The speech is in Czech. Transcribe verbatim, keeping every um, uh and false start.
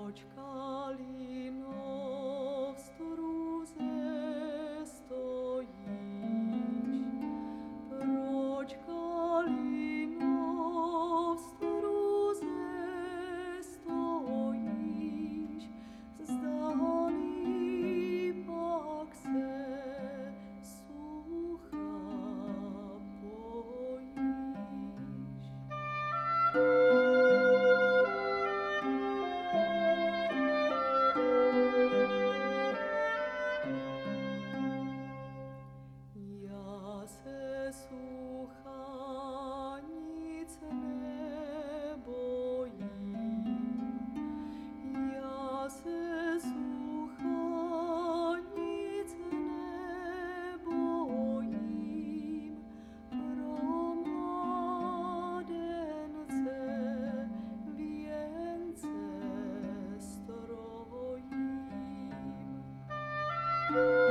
Proč kalino v struze stojíš? Proč kalino v struze stojíš? Zdali pak se sucha bojíš? Já se sucha nic nebojím, já se sucha nic nebojím, pro mladence věnce strojím.